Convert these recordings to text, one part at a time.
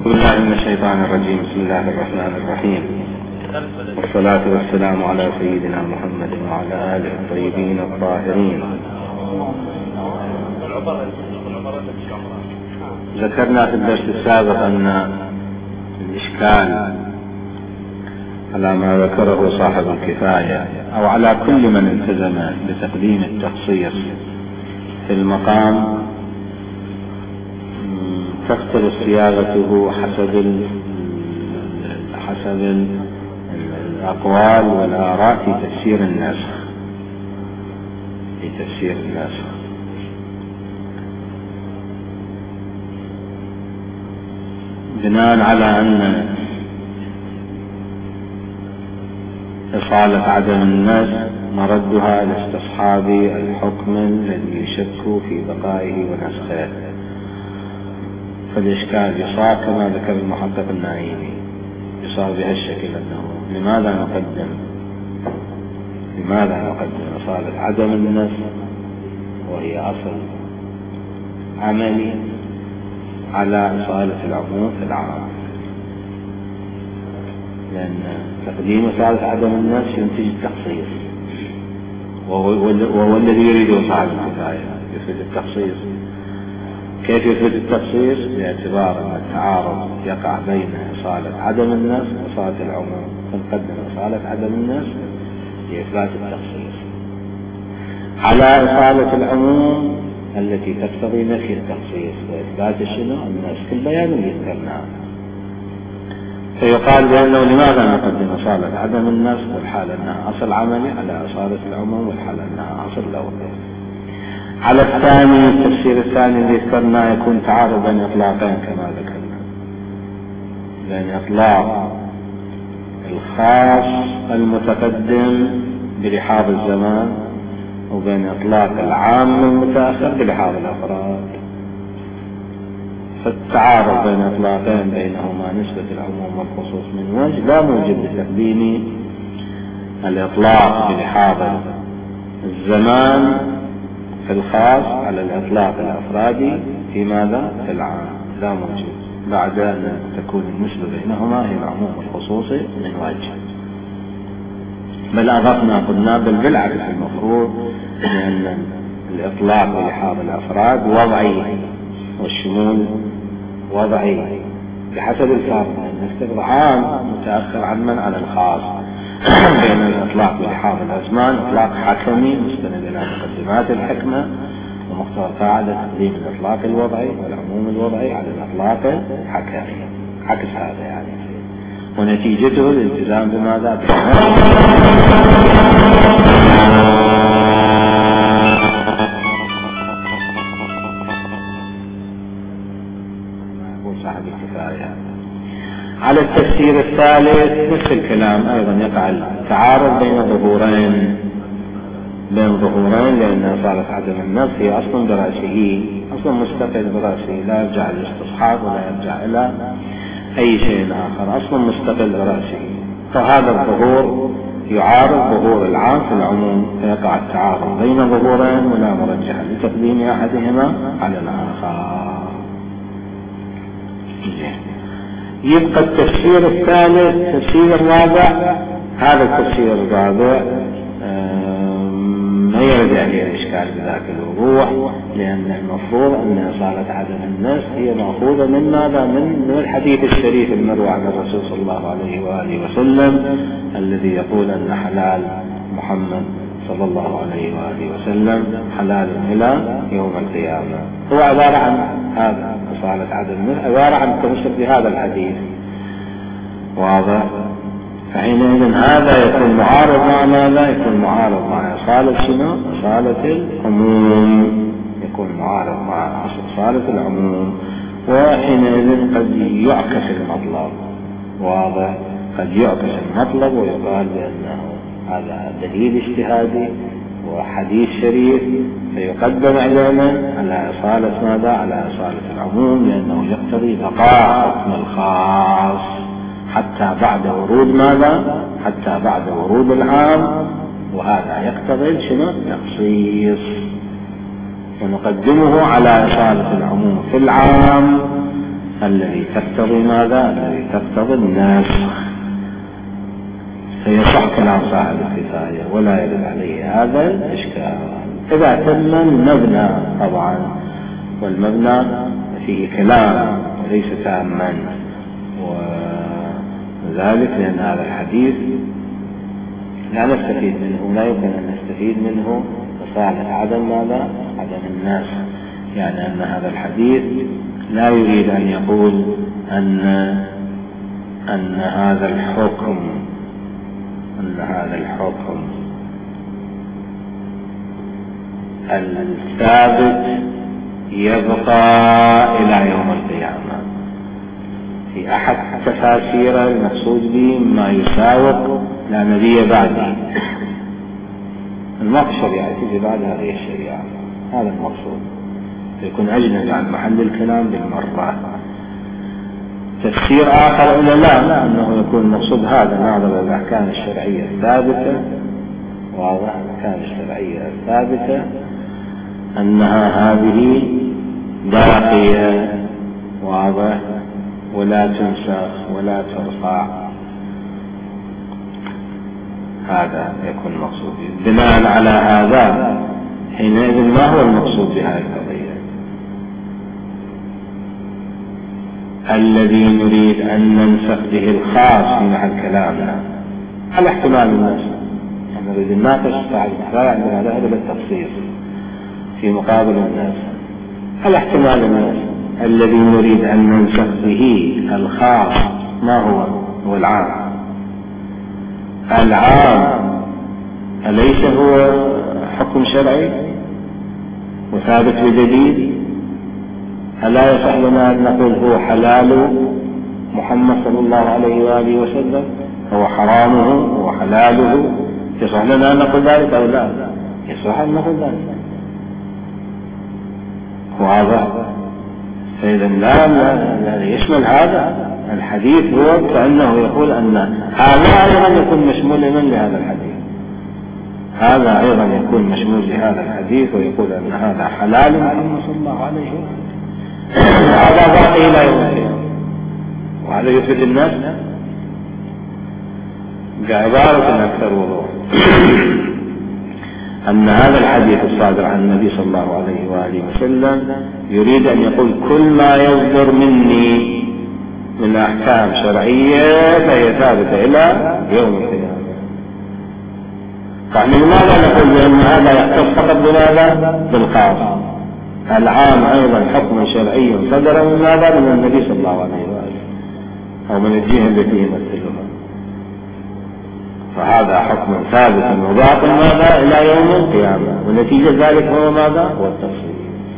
بالله من الشيطان الرجيم. بسم الله الرحمن الرحيم، والصلاة والسلام على سيدنا محمد وعلى آله الطيبين الطاهرين. ذكرنا في الدرس السابق أن الإشكال على ما ذكره صاحب الكفاية أو على كل من التزم بتقديم التخصيص في المقام تختلف صياغته حسب الأقوال والآراء في تفسير الناسخ. بناء على أن إصالة عدم النسخ مردها لاستصحاب الحكم الذي يشك في بقائه ونسخه، فالإشكال يصاب كما ذكر المحقق النعيمي، يصاب بهالشكل أنه لماذا نقدم إصالة عدم النسخ وهي أصل عملي على إصالة العموم في العام، لأن تقديم إصالة عدم النسخ ينتج التخصيص، وهو الذي يريده صاحب الكفاية، يفيد التخصيص. كيف يفيد التخصيص؟ باعتبار أن التعارض يقع بين إصالة عدم النسخ وإصالة العموم، فنقدم إصالة عدم النسخ لإثبات التخصيص على إصالة العموم التي تقتضي نفي التخصيص وإثبات النسخ البيان اللي ذكرناه. فيقال بأنه لماذا نقدم إصالة عدم النسخ والحال أنها أصل عملي على إصالة العموم والحال أنها أصل لغوي. على الثاني، التفسير الثاني اللي ذكرناه يكون تعارض بين إطلاقين كما ذكرنا، بين إطلاق الخاص المتقدم بلحاظ الزمان وبين إطلاق العام المتأخر بلحاظ الأفراد. فالتعارض بين إطلاقين بينهما نسبة العموم والخصوص من وجه لا موجب لتقديم الإطلاق بلحاظ الزمان في الخاص على الإطلاق الأفرادي في ماذا؟ في العام، لا موجب، بعد أن تكون النسبة بينهما هي العموم والخصوص من وجه. بل أضفنا قلنا بالعكس المفروض لأن الإطلاق بلحاظ الأفراد وضعي والشمول وضعي بحسب الفرد، نستخدم عام متأخر عن على الخاص. بين الإطلاق بلحاظ الأزمان إطلاق حكمي مستند إلى مقدمات الحكمة ومقتضى قاعدة تقديم الإطلاق الوضعي والعموم الوضعي على الإطلاق الحكمي، عكس هذا يعني، ونتيجته الالتزام بماذا؟ صاحب الكفاية. على التفسير الثالث نفس الكلام أيضا، يقع التعارض بين ظهورين، لأن صارت عدم النص هي أصل دراسي، أصل مستقل دراسي لا يرجع للاستصحاب ولا يرجع إلى أي شيء آخر، أصل مستقل دراسي. فهذا الظهور يعارض ظهور العام في العموم، فيقع التعارض بين ظهورين ولا مرجح لتقديم أحدهما على الآخر. يبقى التفسير الثالث، التفسير الرابع. هذا التفسير الرابع ما يرد عليه الإشكال بذاك الوضوح، لأن المفروض أن إصالة عدم النسخ هي مأخوذة من ماذا؟ من الحديث الشريف المروي عن الرسول صلى الله عليه وآله وسلم الذي يقول أن حلال محمد صلى الله عليه وآله وسلم حلال إلى يوم القيامة. هو عبارة عن هذا، إصالة عدم النسخ عبارة عن التمسك بهذا الحديث، واضح؟ فحينئذ هذا يكون معارض مع ماذا؟ يكون معارض مع إصالة شنو؟ إصالة العموم، يكون معارض مع إصالة العموم، وحينئذ قد يعكس المطلب، واضح؟ قد يعكس المطلب ويقال بأنه هذا دليل اجتهادي وحديث شريف، فيقدم علما على إصالة ماذا؟ على إصالة العموم، لأنه يقتضي بقاء حكم الخاص حتى بعد ورود ماذا؟ حتى بعد ورود العام، وهذا يقتضي شنو؟ تخصيص، ونقدمه على إصالة العموم في العام الذي تقتضي ماذا؟ الذي تقتضي النسخ، فيصح كلام صاحب الكفاية ولا يرد عليه هذا الإشكال إذا تم المبنى طبعا، والمبنى فيه كلام وليس تاما، وذلك لأن هذا الحديث لا نستفيد منه، لا يمكن أن نستفيد منه مصالح عدم ماذا؟ عدم الناس، يعني أن هذا الحديث لا يريد أن يقول أن هذا الحكم الثابت يبقى إلى يوم القيامة. في أحد تفاسير المقصود به ما يساوق لا نبي بعده، ما في الشريعة تجي بعد هذه الشريعة، هذا المقصود، يكون أجنبي عن محل الكلام بالمرة. تفسير آخر إلا لا، أنه يكون المقصود هذا ناظر الأحكام الشرعية الثابتة، واضح الأحكام الشرعية الثابتة أنها هذه باقية، واضح، ولا تنسخ ولا ترفع، هذا يكون المقصود. بناء على هذا حينئذ ما هو المقصود بهذه القضية؟ الذي نريد أن ننسخ به الخاص من محل كلامنا على احتمال الناس، نريد الناقش صاحب الكفاية عندنا ذهب للتخصيص في مقابل الناس على احتمال الناس. الذي نريد أن ننسخ به الخاص ما هو العام. العام أليس هو حكم شرعي وثابت بدليل؟ ألا يصح لنا أن نقول هو حلال محمد صلى الله عليه وآله وسلم، هو حرامه هو حلاله؟ يصح لنا أن نقول ذلك أو لا؟ يصح أن نقول ذلك، وهذا فإذا لا يشمل هذا الحديث هو كأنه يقول أن هذا أيضا يكون مشمول من لهذا الحديث، هذا أيضا يكون مشمول لهذا الحديث، ويقول أن هذا حلال محمد صلى الله عليه وسلم، وهذا باقي إلى يوم القيامة. وهذا يثبت الناس بعبارة أكثر وضوح أن هذا الحديث الصادر عن النبي صلى الله عليه وآله وسلم يريد أن يقول كل ما يصدر مني من أحكام شرعية فهي ثابتة إلى يوم القيامة. فعن لماذا نقول بأن هذا يختص فقط بماذا؟ بالخاص. العام أيضا حكم شرعي صدر من ماذا؟ من النبي صلى الله عليه وآله أو من الجهة التي يمثلها، فهذا حكم ثابت وباق ماذا؟ إلى يوم القيامة، ونتيجة ذلك هو ماذا؟ هو التفصيل.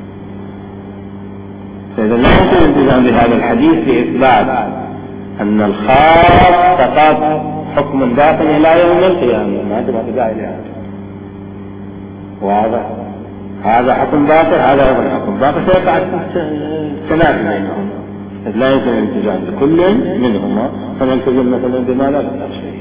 فإذا لا يمكن الالتزام بهذا الحديث بإثبات أن الخاص فقط حكم باق إلى يوم القيامة، ما تبقى تدعي لهذا، واضح؟ هذا حكم باطل، هذا أيضا حكم باطل، فيقع التنافي بينهم، لا يمكن الالتزام بكل منهما، فنلتزم مثلا بماذا؟ بالتفصيل.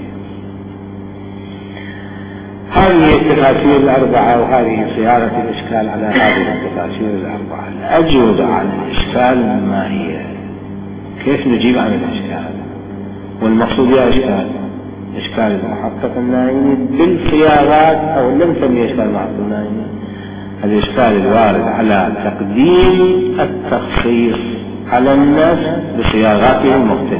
هذه التفاسير الأربعة، وهذه صياغة الإشكال على هذه التفاسير الأربعة. الأجوبة على الإشكال ما هي؟ كيف نجيب عن الإشكال؟ والمقصود يا إشكال المحقق النائمي بالصياغات، أو لم تسمي إشكال المحقق النائمي، الإشكال الوارد على تقديم التخصيص على الناس بصياغاته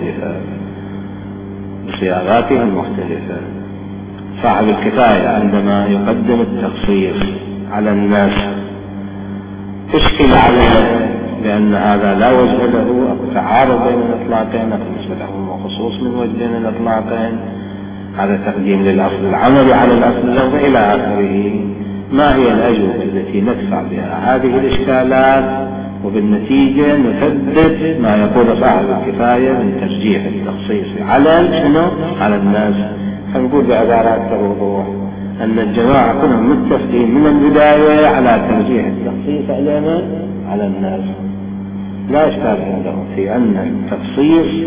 المختلفة. صاحب الكفاية عندما يقدم التخصيص على الناس اشكل عليه لأن هذا لا وجه له، أو تعارض بين الإطلاقين، بالنسبة له خصوص من وجهين الإطلاقين، هذا تقديم للأصل العملي على الأصل اللفظي إلى آخره. ما هي الأجوبة التي ندفع بها هذه الإشكالات، وبالنتيجة نثبت ما يقول صاحب الكفاية من ترجيح التخصيص على الناس؟ فنقول بعبارات توضح أن الجماعة كلهم متفقين من البداية على ترجيح التخصيص على الناس، لا إشكال عندهم في أن التخصيص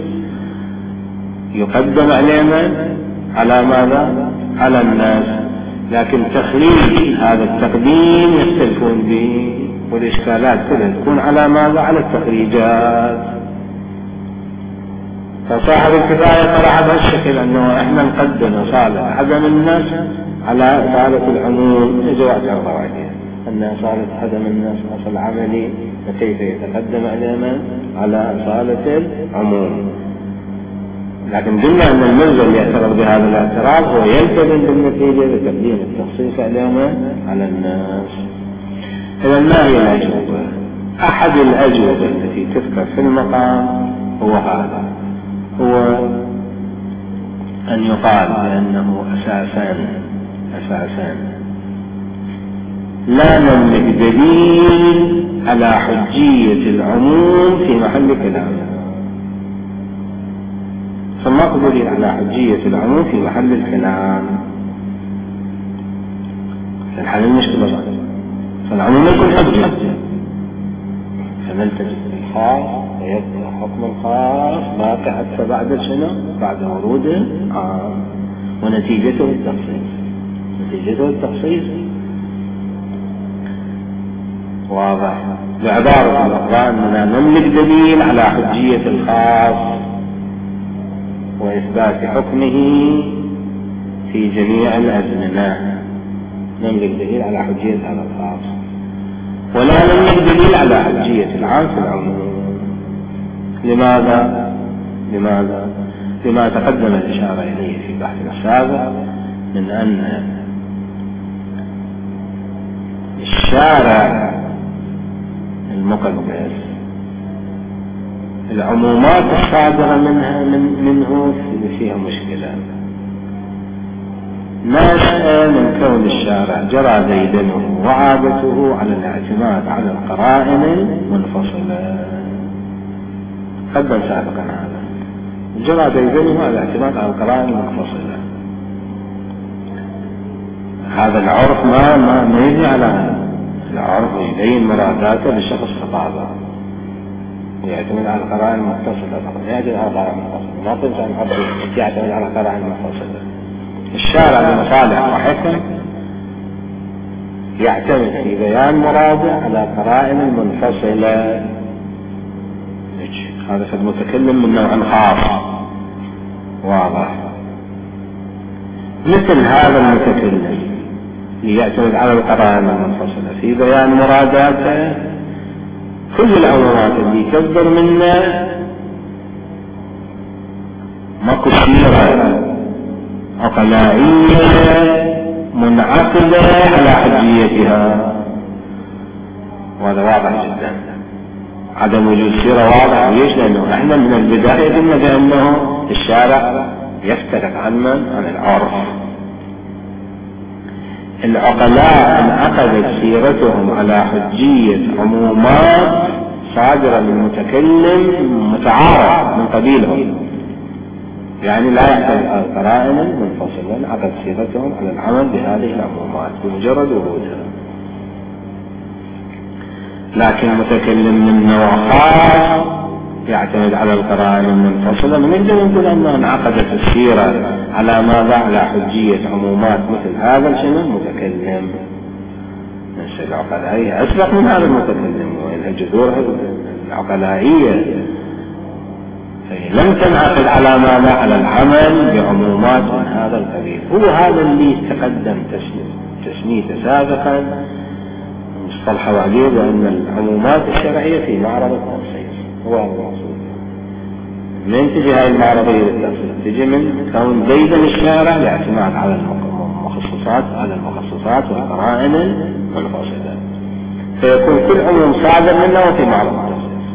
يقدم علينا على ماذا؟ على الناس، لكن تخليل هذا التقديم يختلفون به، والإشكالات كلها تكون على ماذا؟ على التخريجات. فصاحب الكفاية طرح بهالشكل أنه إحنا نقدم أصالة عدم الناس على أصالة العموم. إجوا اعترضوا عليه أن أصالة عدم الناس أصل عملي، فكيف يتقدم علينا على أصالة العموم؟ لكن قلنا أن الملزم اللي يعترض بهذا الاعتراض هو يلتزم بالنتيجة بتقديم التخصيص علينا على الناس. إذا ما هي الأجوبة؟ أحد الأجوبة التي تذكر في المقام هو هذا، هو أن يقال بأنه أساسا لا نملك دليل على حجية العموم في محل كلامه. فما دليل على حجية العموم في محل الكلام، فالحال المشكلة صار فالعموم يكون حجة، فنلتجئ للخاص ويبقى حكم الخاص باقي حتى بعد شنو؟ بعد ورود ونتيجته التخصيص. واضح. بعبارة الأخرى أننا نملك دليل على حجية الخاص وإثبات حكمه في جميع الأزمنة، نملك دليل على حجية هذا الخاص، ولا نملك دليل على حجية العام في العموم. لماذا؟ لما تقدم الإشارة إليه في بحثنا السابق من أن الشارع المقدس العمومات الصادرة منه فيها مشكلة ناشئة من كون الشارع جرى ديدنه وعادته على الاعتماد على القرائن المنفصلة. قدم سابقا هذا جرى ديدنه على الاعتماد على القرائن المنفصلة. هذا العرف ما يجي على العرف يبين مراداته للشخص خطابه ويعتمد على القرائن المتصلة فقط، يعتمد على القرائن المنفصلة. ما تنسى أن عبد يعتمد على القرائن المنفصلة. الشارع بمصالح وحكم يعتمد في بيان مراده على القرائن المنفصلة. هذا المتكلم من نوع خاص واضح. مثل هذا المتكلم يعتمد على القرائن المنفصلة في بيان مراداته، كل العمومات اللي تصدر منه ماكو سيرة عقلائية منعقدة على حجيتها، وهذا واضح جدا. عدم وجود سيرة واضح. ليش؟ لأنه احنا من البداية قلنا بأنه الشارع يفترق عن العرف. العقلاء انعقدت سيرتهم على حجية عمومات صادرة من متكلم متعارف من قبيلهم، يعني لا يحتاج على القرائن المنفصلة، انعقدت سيرتهم على العمل بهذه العمومات بمجرد وجودها. لكن متكلم من نوع خاص يعتمد على القرائن المنفصلة، من نقدر نقول أنه انعقدت السيرة على ماذا؟ على حجية عمومات مثل هذا المتكلم. نفس العقلائية أسبق من هذا المتكلم وإنها جذورها العقلائية، لم تنعقد على ماذا؟ على العمل بعمومات من هذا القبيل. هو هذا اللي تقدم تسميته سابقا مصطلح عليه بأن العمومات الشرعية في معرض التخصيص. هو هذا المقصود. من تجي هاي المعرضية للتخصيص؟ تجي من كون ديدن الشارع باعتماد على المخصصات والقرائن المنفصلة، فيكون كل عموم صادر منه وفي معرض التخصيص.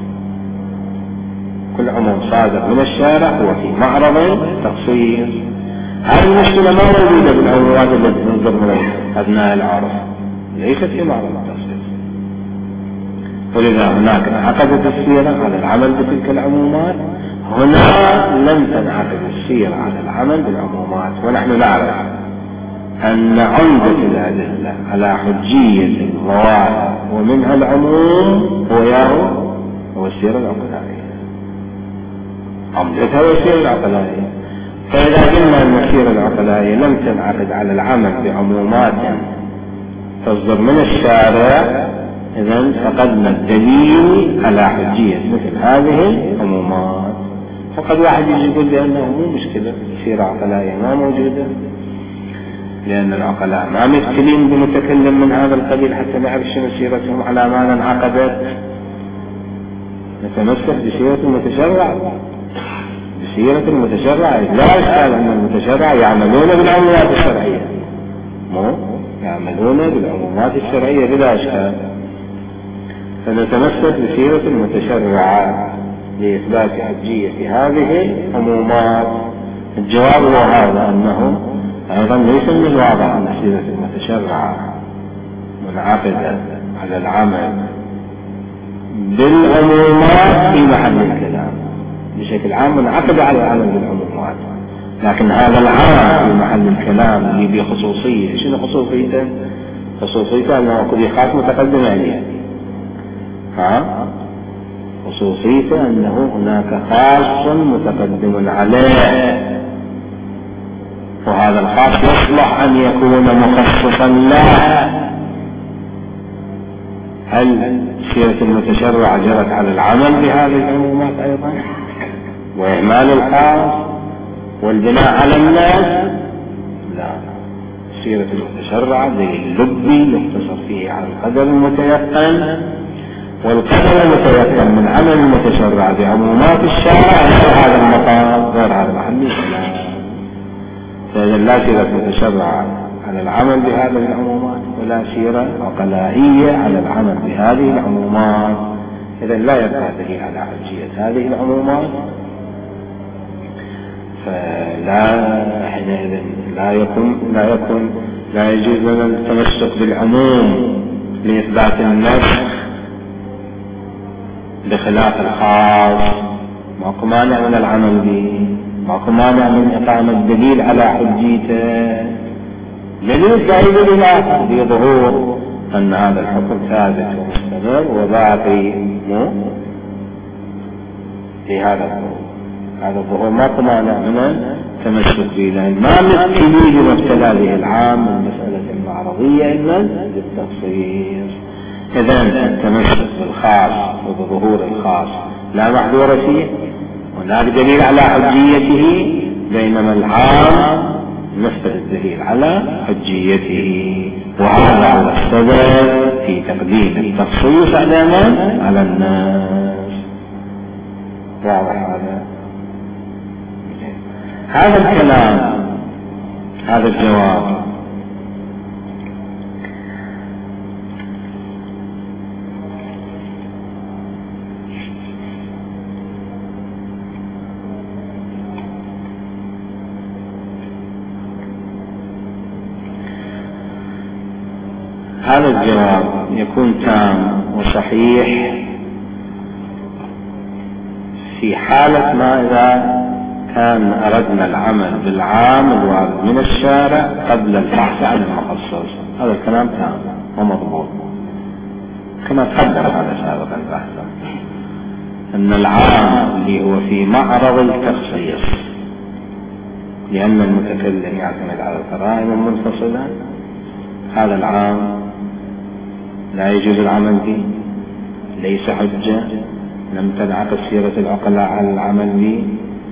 كل عموم صادر من الشارع هو في معرض التخصيص. هذه المشكلة ما موجودة بالعمومات التي تنظر من أبناء العرف، ليست في معرض التخصيص. ولذا هناك انعقدت السيرة على العمل بتلك العمومات، هنا لم تنعقد السيرة على العمل بالعمومات. ونحن نعرف أن عمدة الأدلة على حجية الظواهر ومنها العموم هو السيرة العقلائية. عمدتها هو السيرة العقلائية. فإذا قلنا أن السيرة العقلائية لم تنعقد على العمل بعمومات تصدر من الشارع، إذن فقدنا الدليل على حجية مثل هذه العمومات. فقد واحد يجي يقول بأنه مو مشكلة سيرة عقلائية ما موجودة، لأن العقلاء ما مثلين بمتكلم من هذا القبيل حتى نعرف شنو سيرتهم على ماذا انعقدت. نتمسك بسيرة المتشرع، بسيرة المتشرع. لا إشكال أن المتشرع يعملون بالعمومات الشرعية، مو يعملون بالعمومات الشرعية بلا إشكال. فنتمسك بسيرة المتشرع لإثبات حجية هذه العمومات. الجواب هو هذا، أنه أيضا ليس من الواضح أن سيرة المتشرع منعقدة على العمل بالعمومات في محل الكلام بشكل عام، منعقدة على العمل بالعمومات، لكن هذا العام في محل الكلام اللي بخصوصية. شنو خصوصيته؟ خصوصيته أنه كل خاص متقدم عليه. خصوصيته أنه هناك خاص متقدم عليه، وهذا الخاص يصلح أن يكون مخصصا له. هل سيرة المتشرع جرت على العمل بهذه العمومات أيضا وإهمال الخاص والبناء على الناس؟ لا، سيرة المتشرع زي اللبي يختصر فيه على القدر المتيقن، والقدر المتيقن من عمل المتشرع بعمومات الشارع غير هذا المقام، غير هذا محل الكلام. فإذا لا سيرة متشرع على العمل بهذه العمومات ولا سيرة عقلائية على العمل بهذه العمومات، إذا لا يبقى دليل على حجية هذه العمومات. فلا حينئذ لا يجوز لنا التمسك بالعموم لإثبات النفس بخلاف الخاص. ماكو مانع من العمل به، ماكو مانع من إقامة الدليل على حجيته، دليل شاهد للآخر بظهور أن هذا الحكم ثابت ومستمر وباقي في هذا الظهور. ماكو مانع من التمسك به، لأن ما نبتلي بمبتلى به العام من مسألة المعرضية إلا بالتخصيص. إذن التمسك بالخاص وبظهور الخاص لا محذور فيه، هناك دليل على حجيته، بينما العام نفذ الدليل على حجيته، وهذا هو السبب في تقديم التخصيص على من؟ على الناس. واضح هذا الكلام، هذا الجواب. هذا الجواب يكون تام وصحيح في حالة ما إذا كان أردنا العمل بالعام الوارد من الشارع قبل البحث عن المخصص. هذا الكلام تام ومضبوط كما تقدم هذا سابقا بحثا، أن العام اللي هو في معرض التخصيص، لأن المتكلم يعتمد على القرائن المنفصلة، هذا العام لا يجوز العمل به، ليس حجة، لم تنعقد سيرة العقلاء على العمل به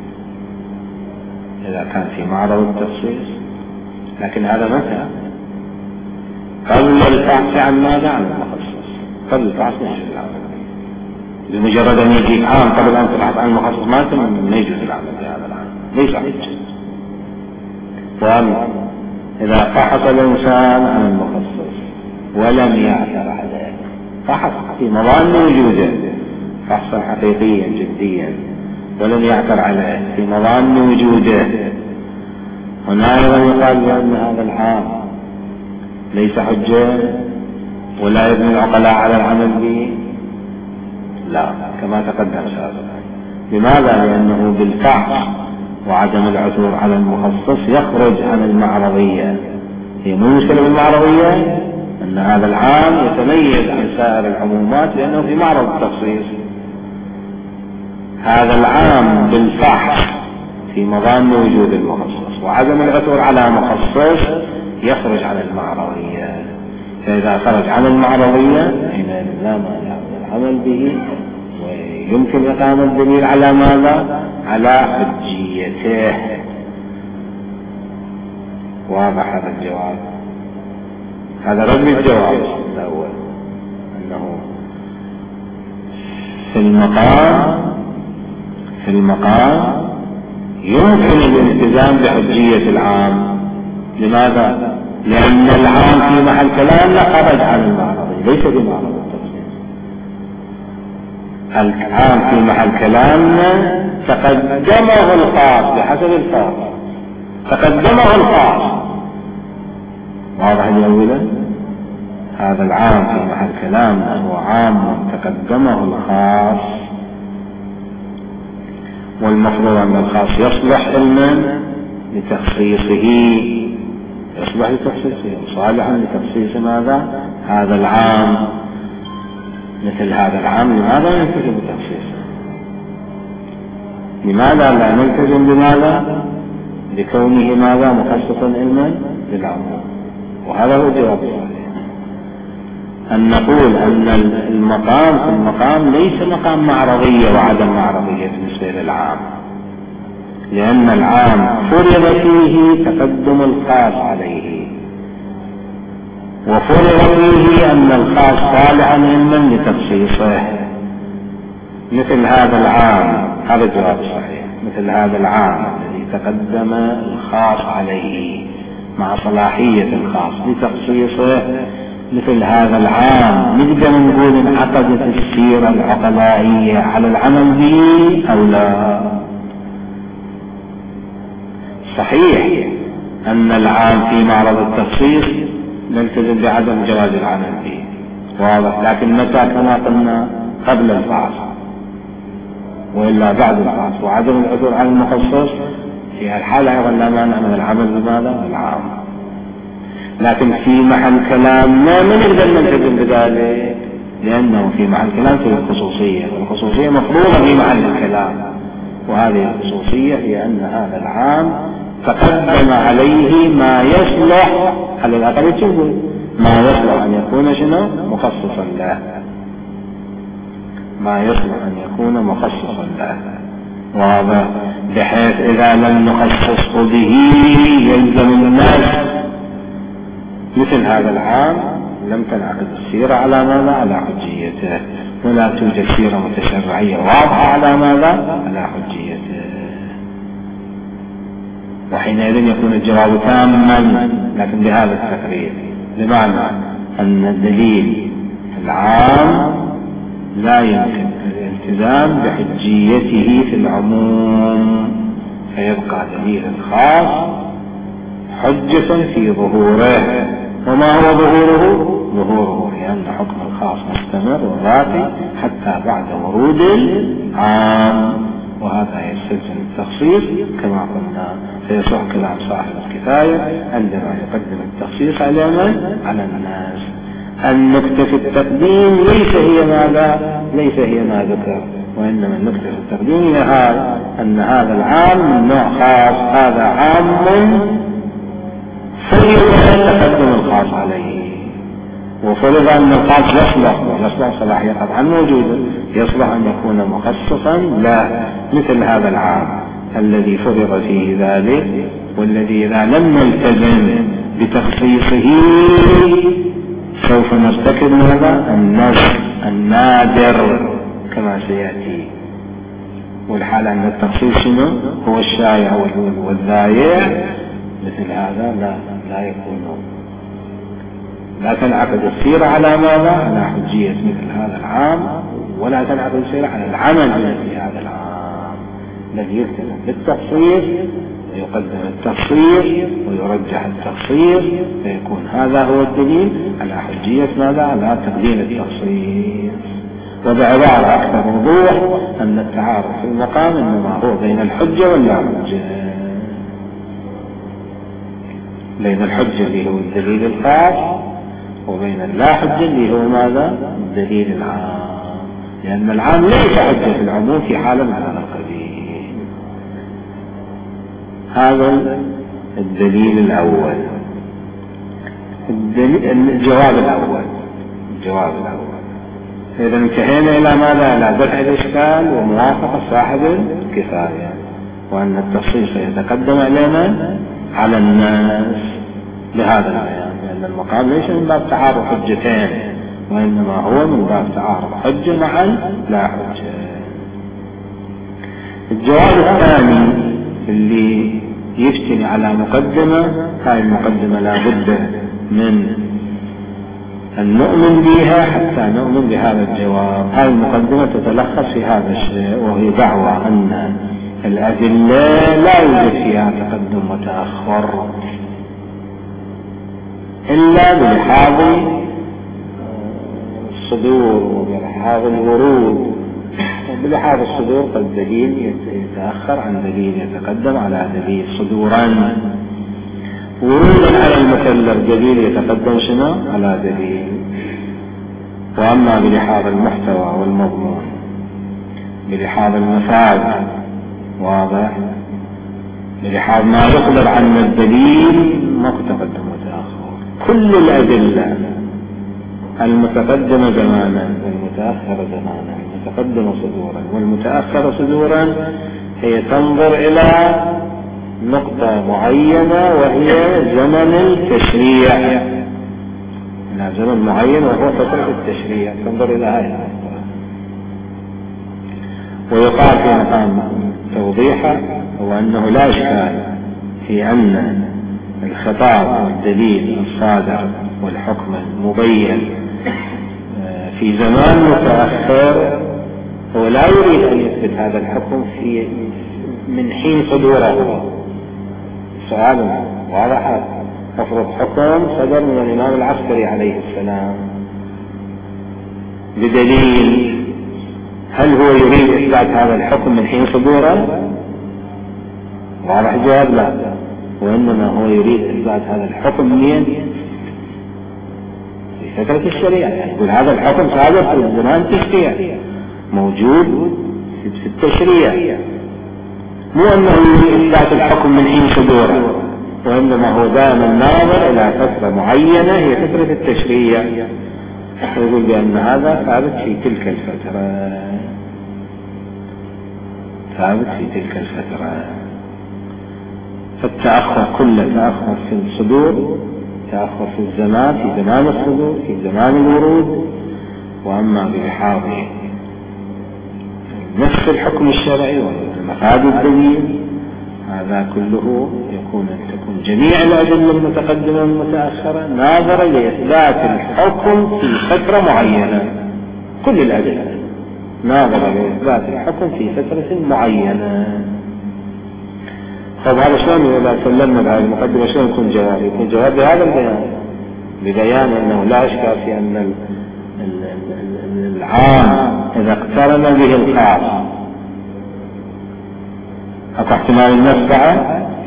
إذا كان في معرض التخصيص. لكن هذا متى؟ قبل البحث عن ماذا؟ عن المخصص. قبل البحث ما يجوز العمل به، بمجرد أن يجيك عام قبل أن تبحث عن المخصص ما يجوز العمل بهذا العام، ليس حجة. وأما إذا فحص الإنسان عن المخصص ولم يعثر عليه، فحص في مظان وجوده فحصا حقيقيا جديا ولم يعثر عليه في مظان وجوده، هنا أيضا يقال بأن هذا العام ليس حجة ولا يبني العقلاء على العمل به، لا، كما تقدم سابقا. لماذا؟ لأنه بالفحص وعدم العثور على المخصص يخرج عن المعرضية. هي مو مشكلة بالمعرضية أن هذا العام يتميز عن سائر العمومات لأنه في معرض التخصيص. هذا العام بالفحص في مظان وجود المخصص وعدم العثور على مخصص يخرج عن المعرضية. فإذا خرج عن المعرضية حينئذ لا مانع من العمل به، ويمكن إقامة الدليل على ماذا؟ على حجيته. واضح هذا الجواب؟ هذا رد الجواب الأول، أنه في المقام يمكن الالتزام بحجية العام. لماذا؟ لأن العام في محل كلام لا خرج عن المعرض، ليس في معرض التخصيص. العام في محل كلامنا تقدمه الخاص بحسب الخاص، تقدمه الخاص. واضح الأولى؟ هذا العام في محل كلامنا هو عام تقدمه الخاص، والمفروض أن الخاص يصلح علما لتخصيصه، يصلح لتخصيصه، صالحا لتخصيص ماذا؟ هذا العام. مثل هذا العام لماذا نلتزم بتخصيصه؟ لماذا لا نلتزم بماذا؟ لكونه ماذا؟ مخصصا علما للعموم. وهذا هو الجواب الصحيح، أن نقول أن المقام في المقام ليس مقام معرضية وعدم معرضية بالنسبة للعام، لأن العام فرض فيه تقدم الخاص عليه، وفرض فيه أن الخاص صالحا علما لتخصيصه. مثل هذا العام، هذا الجواب الصحيح، مثل هذا العام الذي تقدم الخاص عليه مع صلاحية الخاص لتخصيصه، مثل هذا العام نقدر نقول انعقدت السيرة العقلائية على العمل به أو لا؟ صحيح أن العام في معرض التخصيص نلتزم بعدم جواز العمل به، واضح، لكن متى؟ كما قلنا قبل الفحص، وإلا بعد الفحص. وعدم العثور على المخصص في الحالة أيضا لا مانع من العمل بماذا؟ العام. لكن في محل كلام ما نقدر نلتزم بذلك، لأنه في محل كلام في الخصوصية، والخصوصية مفروضة في محل الكلام، وهذه الخصوصية هي أن هذا العام تقدم عليه ما يصلح على الأقل تشوفه، ما يصلح أن يكون شنو؟ مخصصا له، ما يصلح أن يكون مخصصا له، واضح، بحيث إذا لم نخصصه به يلزم الناس. مثل هذا العام لم تنعقد السيرة على ماذا؟ على حجيته، ولا توجد سيرة متشرعية واضحة على ماذا؟ على حجيته، وحينئذ يكون الجواب تاما لكن بهذا التقرير، بمعنى أن الدليل العام لا يمكن الالتزام بحجيته في العموم، فيبقى دليل الخاص حجة في ظهوره. وما هو ظهوره؟ ظهوره في أن حكم الخاص مستمر وباقي حتى بعد ورود العام، وهذا يستلزم التخصيص كما قلنا. فيصح كلام صاحب الكفاية عندما يقدم التخصيص على من؟ على الناس. النكتة في التقديم ليس هي ماذا؟ ليس هي ما ذكر، وإنما النكتة في التقديم هي أن هذا العام من نوع خاص، هذا عام فرض تقدم الخاص عليه، وفرض أن الخاص يصلح صلاحية طبعا موجودة، يصلح أن يكون مخصصا لا، مثل هذا العام الذي فرض فيه ذلك، والذي إذا لم نلتزم بتخصيصه سوف نرتكب ماذا؟ النادر كما سيأتي. والحالة أن التخصيص شنو؟ هو الشائع والذايع، مثل هذا لا يكون، لا تنعقد السيرة على ماذا؟ على حجية مثل هذا العام، ولا تنعقد السيرة على العمل في هذا العام، الذي يلتزم بالتخصيص ويقدم التخصيص ويرجح التخصيص، فيكون هذا هو الدليل على حجية ماذا؟ على تقديم التخصيص. وبعبارة أكثر وضوح أن التعارض في المقام إنما هو بين الحجة واللا حجة، بين الحجة اللي هو الدليل الخاص وبين اللا حجة اللي هو ماذا؟ الدليل العام، لأن العام ليس حجة في العموم في حالة من هذا القبيل. هذا الدليل الأول. الجواب الأول إذا انتهينا إلى ماذا؟ إلى دفع الإشكال وموافقة صاحب الكفاية. وأن التخصيص يتقدم علينا على الناس بهذا البيان، لأن المقام ليس من باب تعارض حجتين، وإنما هو من باب تعارض حجة مع لا حجة. الجواب الثاني اللي يفتني على مقدمة، هاي المقدمة لا بد من أن نؤمن بها حتى نؤمن بهذا الجواب. هاي المقدمة تتلخص في هذا الشيء، وهي دعوة أن الأدلة لا يوجد فيها تقدم وتأخر إلا بلحاظ الصدور وبلحاظ الورود. بلحاظ الصدور قد دليل يتأخر عن دليل يتقدم على دليل صدورا، ورودا على المكلف دليل يتقدم شنو على دليل. وأما بلحاظ المحتوى والمضمون بلحاظ المفاد واضح، بلحاظ ما يقدر عن الدليل ما تقدم وتأخر. كل الأدلة المتقدمة زمانا والمتأخرة زمانا، المتقدمة صدورا والمتأخرة صدورا، هي تنظر إلى نقطة معينة وهي زمن التشريع، إلى زمن معين وهو فترة التشريع، تنظر إلى هذه النقطة. ويقال في مقام توضيحه هو أنه لا إشكال في أن الخطاب والدليل الصادر والحكم المبين في زمان متأخر هو لا يريد أن يثبت هذا الحكم في من حين صدوره. سؤال واضح، افرض حكم صدر من الإمام العسكري عليه السلام بدليل، هل هو يريد إثبات هذا الحكم من حين صدوره؟ واضح الجواب لا، وإنما هو يريد إثبات هذا الحكم من في فترة الشريعة. يعني يقول هذا الحكم صادر في زمان التشريع، موجود في التشريع، مو أنه يريد إثبات الحكم من حين صدوره، وإنما هو دائما ناظر إلى فترة معينة هي فترة التشريع، ويقول بأن هذا ثابت في تلك الفترة، ثابت في تلك الفترة. فالتأخر كله تأخر في الصدور، تأخر في الزمان، في زمان الصدور، في زمان الورود. وأما بلحاظ نفس الحكم الشرعي والمفاد الدليل، هذا كله يكون أن تكون جميع الأدلة المتقدمة والمتأخرة ناظرة لإثبات الحكم في فترة معينة. كل الأدلة ناظرة لإثبات الحكم في فترة معينة. طب هذا شلون إذا سلمنا بهذه المقدمة شلون يكون جواب؟ يكون جواب بهذا البيان، ببيان أنه لا إشكال في أن العام إذا اقترن به الخاص أكو احتمال النص بعد،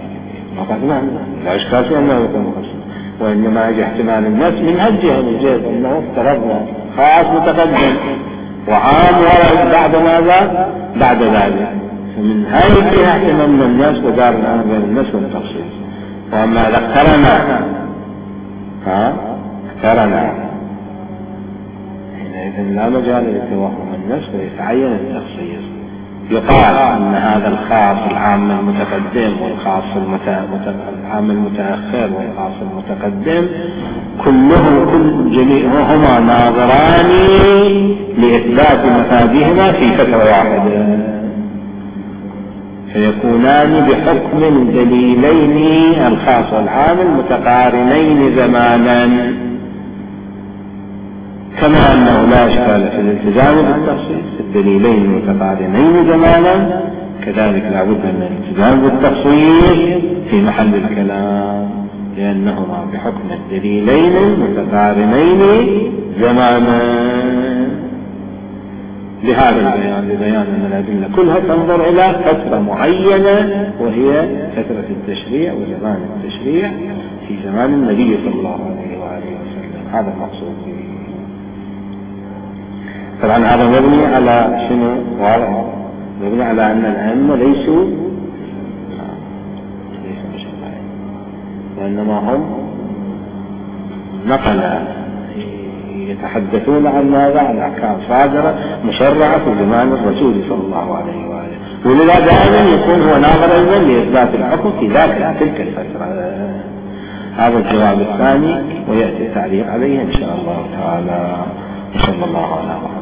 لا إشكال في أنه يكون مخصص، وإنما يجي احتمال النص من هالجهة، من جهة أنه افترضنا خاص متقدم وعام ورد بعد ماذا؟ بعد ذلك، فمن هذه الجهة احتمالنا النص ودار الآن بين النص والتخصيص. وأما إذا اقترنا حينئذ لا مجال لتوهم النص ويتعين التخصيص. يقال أن هذا الخاص العام المتقدم والخاص العام المتأخر والخاص المتقدم كل جميعهما ناظران لإثبات مفادهما في فترة واحدة، فيكونان بحكم دليلين الخاص والعام المتقارنين زمانا، كما أنه لا إشكال في الالتزام بالتخصيص الدليلين المتقارنين زمانا، كذلك لا بد من الالتزام بالتخصيص في محل الكلام، لأنهما بحكم الدليلين المتقارنين زمانا. لهذا البيان لبيان أن الأدلة كلها تنظر إلى فترة معينة وهي فترة التشريع وزمان التشريع في زمان النبي صلى الله عليه وآله وسلم. هذا المقصود به. طبعا هذا مبني على شنو؟ مبني على أن الأئمة ليسوا مشرعين، وإنما هم نقلا يتحدثون عن ماذا؟ عن أحكام صادرة مشرعة في زمان الرسول صلى الله عليه وآله، ولذا دائما يكون هو ناظر أيضا لإثبات الحكم في تلك الفترة. هذا الجواب الثاني، ويأتي التعليق عليه إن شاء الله تعالى. صلى الله عليه وسلم.